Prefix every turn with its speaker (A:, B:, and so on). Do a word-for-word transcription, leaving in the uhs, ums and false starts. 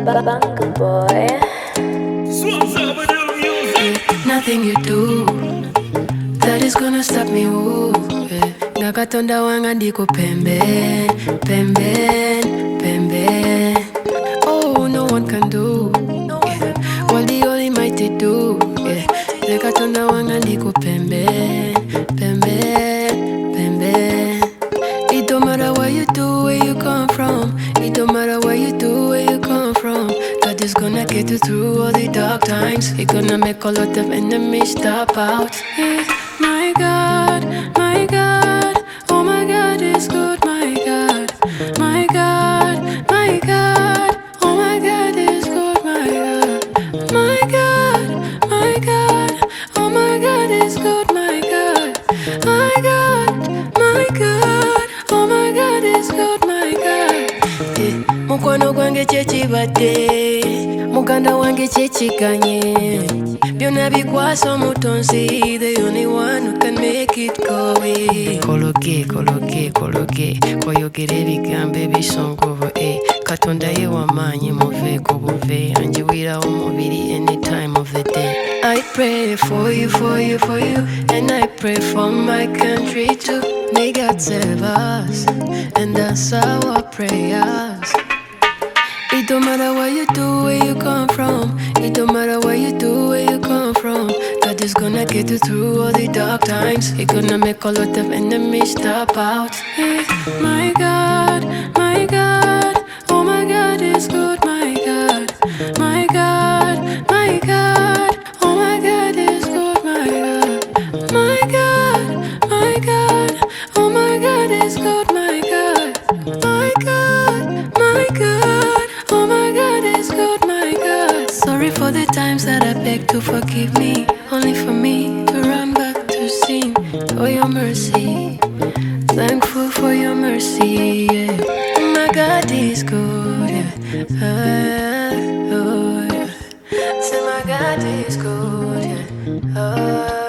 A: Bang boy.
B: Nothing you do that is gonna stop me. Ooh, yeah. Nakatonda wanga ndiko pembe, pembe, pembe. Oh, no one can do, yeah. What the only mighty do, yeah. Nakatonda wanga ndiko pembe, pembe, pembe. It don't matter what you do, where you come from. It don't matter what you do, where you come from. God is gonna get you through all the dark times. He gonna make a lot of enemies stop out. Yeah. My God, my God, oh my God is good, my God. My God, my God, oh my God is good, my God. My God, my God, oh my God is good, my God. My God, my God, oh my God is good, my God. Yeah. Mukwano gwange kyekibadde, muganda wange kyekiganye. Byonna bikwasa omutonzi, the only one who can make it go away. Kologe, kologe, kologe, koyogera ebigambo ebisongovu, eh. Katonda ye w'amaanyi muveeko buve, anjiwirawo omubiri any time of the day. I pray for you, for you, for you, and I pray for my country too. May God save us and answer our prayers. It don't matter what you do, where you come from. It don't matter what you do, where you come from. God is gonna get you through all the dark times. He gonna make a lot of enemies stop out. Yeah. My God, my God, oh my God is good, my God. My God, my God, oh my God is good, my God. My God, my God, oh my God is good, my God. My God, my God, oh my God is good, my God. Sorry for the times that I beg to forgive me, only for me to run back to sin. For your mercy, thankful for your mercy, yeah. My God is good, yeah. Ah, oh, yeah. Say my God is good, yeah. Oh.